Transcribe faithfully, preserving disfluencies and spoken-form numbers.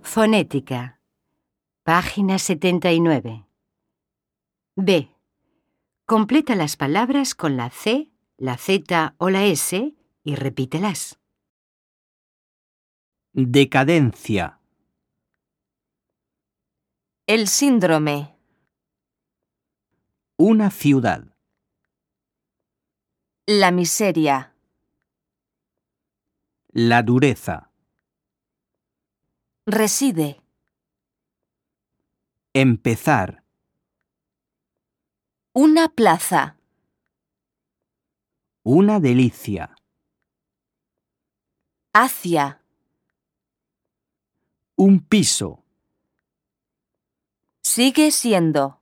Fonética. Página setenta y nueve. B. Completa las palabras con la C, la Z o la S y repítelas. Decadencia. El síndrome. Una ciudad. La miseria. La dureza. Reside. Empezar. Una plaza. Una delicia. Hacia. Un piso. Sigue siendo.